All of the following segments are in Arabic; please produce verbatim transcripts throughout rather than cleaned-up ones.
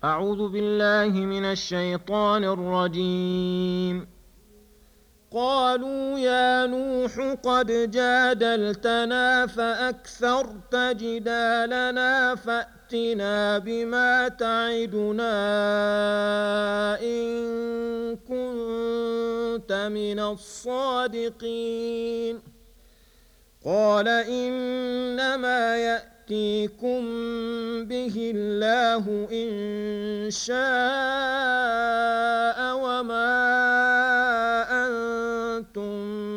أعوذ بالله من الشيطان الرجيم. قالوا يا نوح قد جادلتنا فأكثرت جدالنا فأتنا بما تعدنا إن كنت من الصادقين. قال إنما يأتيكم به الله إن شاء وما أنتم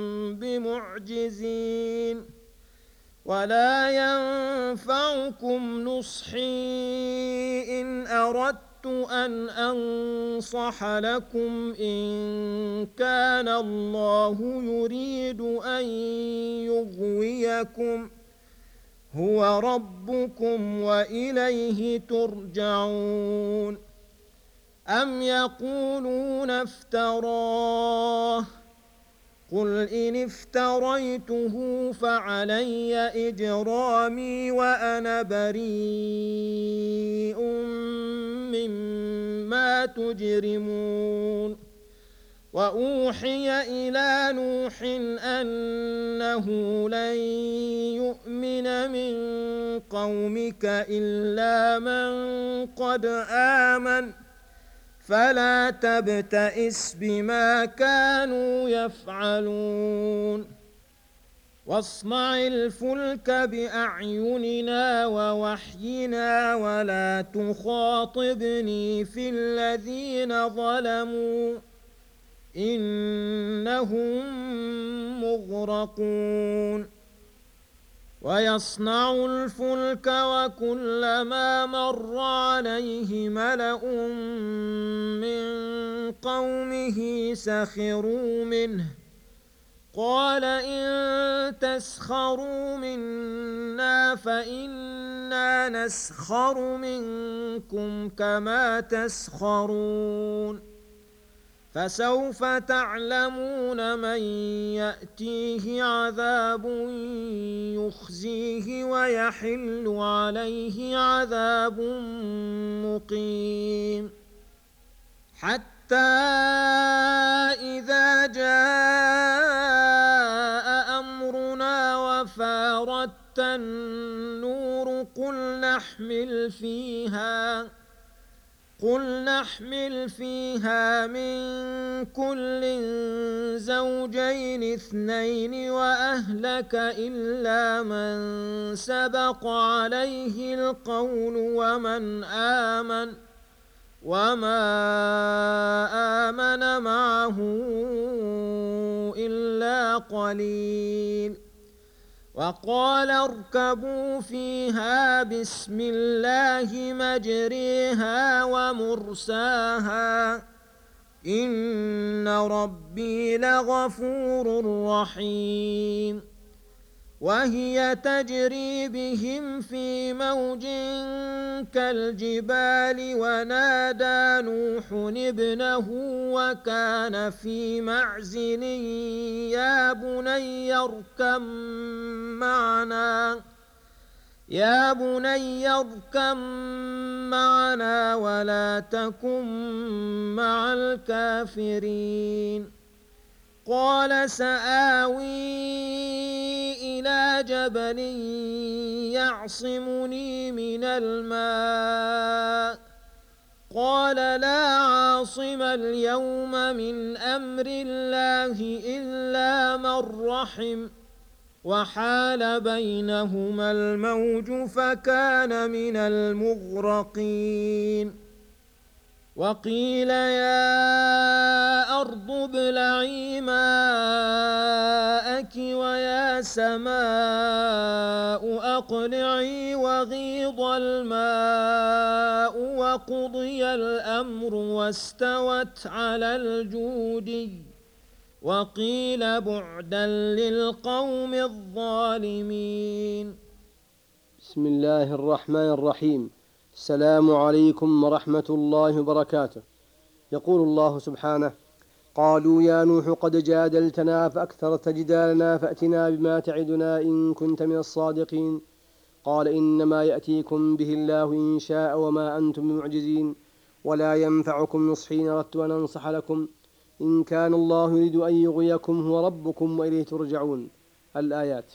بمعجزين ولا ينفعكم نصحي إن أردت أن أنصح لكم إن كان الله يريد أن يغويكم هو ربكم وإليه ترجعون. أم يقولون افتراه قل إن افتريته فعلي إجرامي وأنا بريء مما تجرمون. وأوحي إلى نوح أنه لن يؤمن من قومك إلا من قد آمن فلا تبتئس بما كانوا يفعلون. واصنع الفلك بأعيننا ووحينا ولا تخاطبني في الذين ظلموا إنهم مغرقون. ويصنع الفلك وكلما مر عليه ملأ من قومه سخروا منه قال إن تسخروا منا فإنا نسخر منكم كما تسخرون. فسوف تعلمون من يأتيه عذاب يخزيه ويحل عليه عذاب مقيم. حتى إذا جاء أمرنا وفارت النور قل نحمل فيها قل نحمل فيها من كل زوجين اثنين وأهلك إلا من سبق عليه القول ومن آمن وما آمن معه إلا قليل. وقال اركبوا فيها بسم الله مجريها ومرساها إن ربي لغفور رحيم. وهي تجري بهم في موج كالجبال ونادى نوح ابنه وكان في معزل يا بني اركب معنا يا بني اركب معنا ولا تكن مع الكافرين. قال سآوي إلى جبل يعصمني من الماء قال لا عاصم اليوم من أمر الله إلا من رحم وحال بينهما الموج فكان من المغرقين. وقيل يا أرض ابلعي ماءك ويا سماء أقلعي وغيض الماء وقضي الأمر واستوت على الجودي وقيل بعدا للقوم الظالمين. بسم الله الرحمن الرحيم. السلام عليكم ورحمة الله وبركاته. يقول الله سبحانه: قالوا يا نوح قد جادلتنا فأكثرت جدالنا فأتنا بما تعدنا إن كنت من الصادقين. قال إنما يأتيكم به الله إن شاء وما أنتم بمعجزين ولا ينفعكم نصحي إن أردت أن أنصح لكم إن كان الله يريد أن يغويكم هو ربكم وإليه ترجعون. الآيات.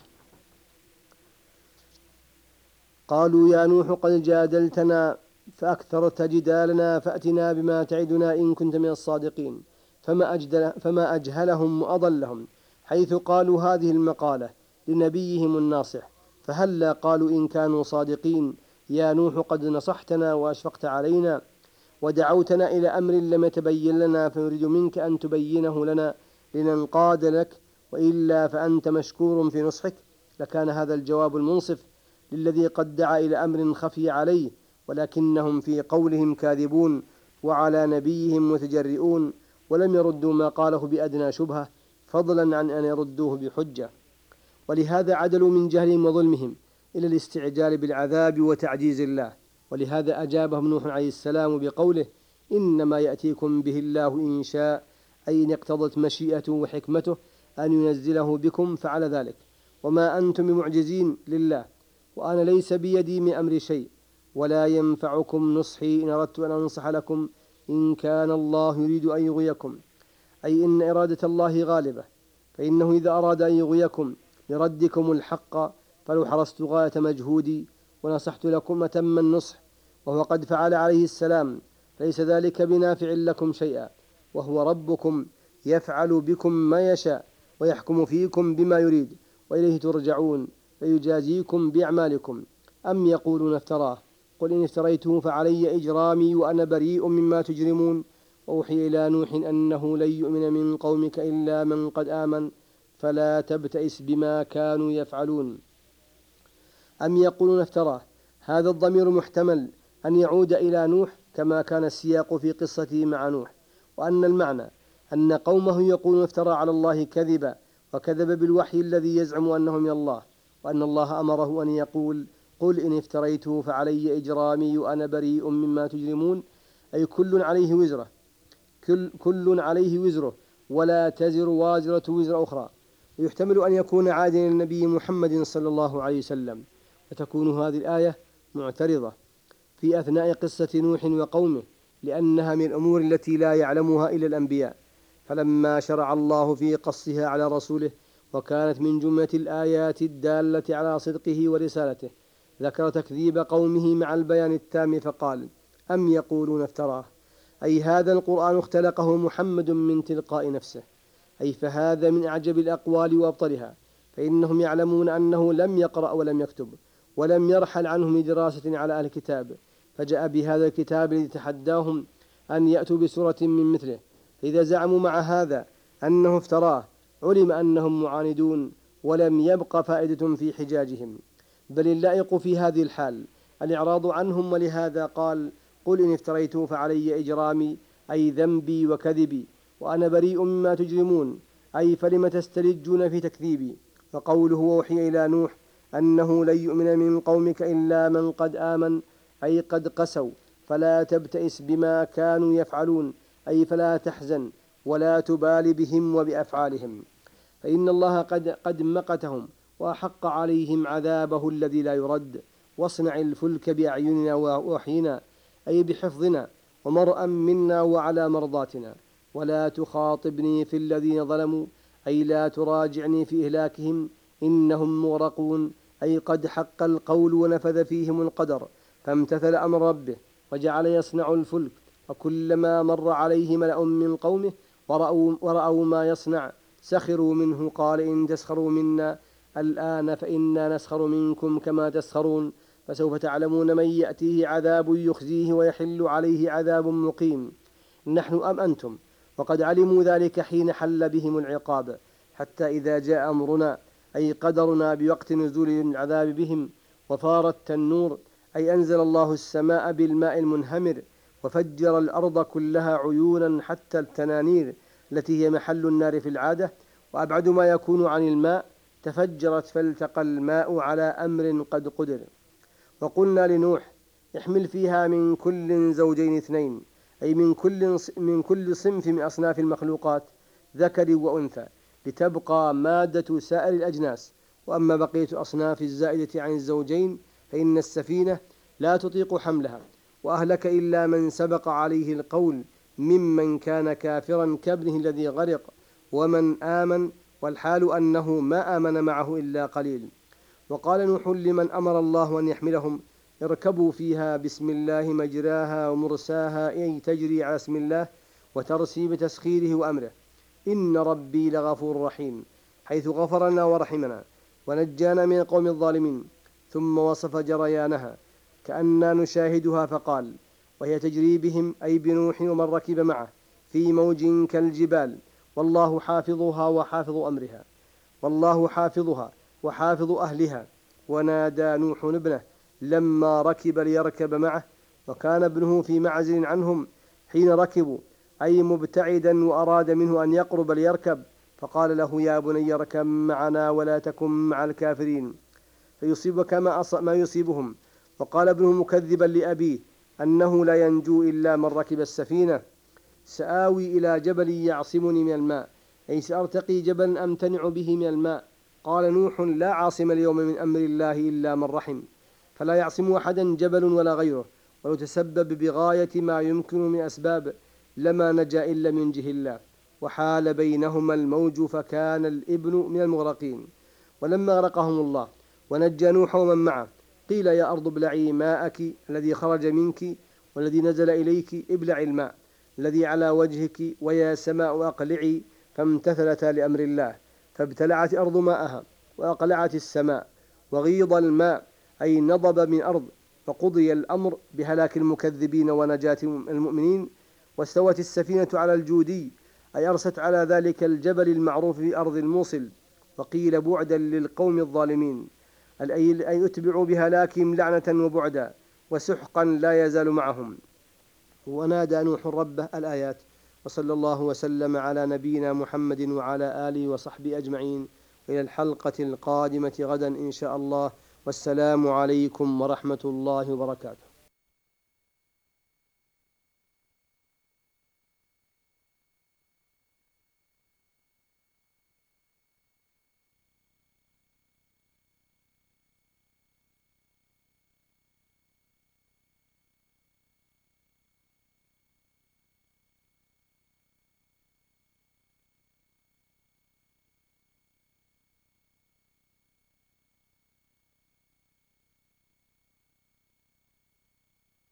قالوا يا نوح قد جادلتنا فأكثرت جدالنا فأتنا بما تعدنا إن كنت من الصادقين. فما, أجدل فما أجهلهم وأضلهم حيث قالوا هذه المقالة لنبيهم الناصح، فهلا قالوا إن كانوا صادقين يا نوح قد نصحتنا وأشفقت علينا ودعوتنا إلى أمر لم يتبين لنا فنريد منك أن تبينه لنا لننقاد لك، وإلا فأنت مشكور في نصحك. لكان هذا الجواب المنصف للذي قد دعا إلى أمر خفي عليه، ولكنهم في قولهم كاذبون وعلى نبيهم متجرئون، ولم يردوا ما قاله بأدنى شبهة فضلا عن أن يردوه بحجة، ولهذا عدلوا من جهلهم وظلمهم إلى الاستعجال بالعذاب وتعجيز الله. ولهذا أجابهم نوح عليه السلام بقوله إنما يأتيكم به الله إن شاء، أي إن اقتضت مشيئته وحكمته أن ينزله بكم فعل ذلك، وما أنتم بمعجزين لله، وأنا ليس بيدي من أمر شيء، ولا ينفعكم نصحي إن أردت أن أنصح لكم إن كان الله يريد أن يغويكم، أي إن إرادة الله غالبة، فإنه إذا أراد أن يغويكم لردكم الحق فلو حرصت غاية مجهودي ونصحت لكم أتم النصح، وهو قد فعل عليه السلام، ليس ذلك بنافع لكم شيئا، وهو ربكم يفعل بكم ما يشاء ويحكم فيكم بما يريد وإليه ترجعون فيجازيكم بأعمالكم. أم يقولون افتراه قل إن افتريته فعلي إجرامي وأنا بريء مما تجرمون. وأوحي إلى نوح أنه لن يؤمن من قومك إلا من قد آمن فلا تبتئس بما كانوا يفعلون. أم يقولون افتراه، هذا الضمير محتمل أن يعود إلى نوح كما كان السياق في قصته مع نوح، وأن المعنى أن قومه يقولون افترى على الله كذبا وكذب بالوحي الذي يزعم أنه من الله، وأن الله أمره أن يقول قل إن افتريته فعلي إجرامي وأنا بريء مما تجرمون، أي كل عليه وزره كل, كل عليه وزره ولا تزر وازرة وزر أخرى. ويحتمل أن يكون عادا للنبي محمد صلى الله عليه وسلم، وتكون هذه الآية معترضة في أثناء قصة نوح وقومه، لأنها من الأمور التي لا يعلمها إلا الأنبياء، فلما شرع الله في قصها على رسوله وكانت من جملة الآيات الدالة على صدقه ورسالته ذكر تكذيب قومه مع البيان التام فقال أم يقولون افتراه، أي هذا القرآن اختلقه محمد من تلقاء نفسه، أي فهذا من أعجب الأقوال وأبطلها، فإنهم يعلمون أنه لم يقرأ ولم يكتب ولم يرحل عنهم لدراسة على أهل الكتاب، فجاء بهذا الكتاب ليتحداهم أن يأتوا بسورة من مثله، فإذا زعموا مع هذا أنه افتراه علم أنهم معاندون ولم يبق فائدة في حجاجهم، بل اللائق في هذه الحال الإعراض عنهم. ولهذا قال قل إن افتريته فعلي إجرامي، أي ذنبي وكذبي، وأنا بريء مما تجرمون، أي فلم تستلجون في تكذيبي. فقوله ووحي إلى نوح أنه لن يؤمن من قومك إلا من قد آمن، أي قد قسوا، فلا تبتئس بما كانوا يفعلون، أي فلا تحزن ولا تبال بهم وبأفعالهم، فإن الله قد, قد مقتهم وأحق عليهم عذابه الذي لا يرد. واصنع الفلك بأعيننا ووحينا، أي بحفظنا ومرأ منا وعلى مرضاتنا، ولا تخاطبني في الذين ظلموا، أي لا تراجعني في إهلاكهم إنهم مغرقون، أي قد حق القول ونفذ فيهم القدر، فامتثل أمر ربه وجعل يصنع الفلك، وكلما مر عليه ملأ من قومه ورأوا, ورأوا ما يصنع سخروا منه قال إن تسخروا منا الآن فإنا نسخر منكم كما تسخرون، فسوف تعلمون من يأتيه عذاب يخزيه ويحل عليه عذاب مقيم، نحن أم أنتم، وقد علموا ذلك حين حل بهم العقاب، حتى إذا جاء أمرنا أي قدرنا بوقت نزول العذاب بهم وفار التنور، أي أنزل الله السماء بالماء المنهمر وفجر الأرض كلها عيونا حتى التنانير التي هي محل النار في العادة وأبعد ما يكون عن الماء تفجرت فالتقى الماء على أمر قد قدر. وقلنا لنوح احمل فيها من كل زوجين اثنين، أي من كل من كل صنف من أصناف المخلوقات ذكر وأنثى، لتبقى مادة سائر الأجناس، وأما بقية أصناف الزائدة عن الزوجين فإن السفينة لا تطيق حملها، وأهلك إلا من سبق عليه القول ممن كان كافرا كابنه الذي غرق ومن آمن، والحال أنه ما آمن معه إلا قليل. وقال نوح لمن أمر الله أن يحملهم: اركبوا فيها بسم الله مجراها ومرساها، أي تجري على اسم الله وترسي بتسخيره وأمره. إن ربي لغفور رحيم، حيث غفر لنا ورحمنا ونجانا من القوم الظالمين. ثم وصف جريانها كأننا نشاهدها فقال: وهي تجري بهم، أي بنوح ومن ركب معه، في موج كالجبال، والله حافظها وحافظ أمرها، والله حافظها وحافظ أهلها. ونادى نوح ابنه لما ركب ليركب معه، وكان ابنه في معزل عنهم حين ركبوا، أي مبتعدا، وأراد منه أن يقرب ليركب، فقال له: يا بني اركب معنا ولا تكن مع الكافرين فيصيبك ما, ما يصيبهم. وقال ابنه مكذبا لأبيه أنه لا ينجو إلا من ركب السفينة: سآوي إلى جبل يعصمني من الماء، أي سأرتقي جبلا أمتنع به من الماء. قال نوح: لا عاصم اليوم من أمر الله إلا من رحم، فلا يعصم أحدا جبل ولا غيره، ولو تسبب بغاية ما يمكن من أسباب لما نجا إلا من جه الله. وحال بينهما الموج فكان الابن من المغرقين. ولما غرقهم الله ونجى نوح ومن معه، قيل: يا أرض ابلعي ماءك الذي خرج منك والذي نزل إليك، ابلعي الماء الذي على وجهك، ويا سماء أقلعي، فامتثلتا لأمر الله، فابتلعت أرض ماءها وأقلعت السماء، وغيض الماء أي نضب من أرض، فقضي الأمر بهلاك المكذبين ونجاة المؤمنين. واستوت السفينة على الجودي، أي أرست على ذلك الجبل المعروف في أرض الموصل. وقيل: بعدا للقوم الظالمين، أي أتبعوا بهلاكهم لعنة وبعدا وسحقا لا يزال معهم. ونادى نوح ربه. الآيات. وصلى الله وسلم على نبينا محمد وعلى آله وصحبه أجمعين، إلى الحلقة القادمة غدا إن شاء الله، والسلام عليكم ورحمة الله وبركاته.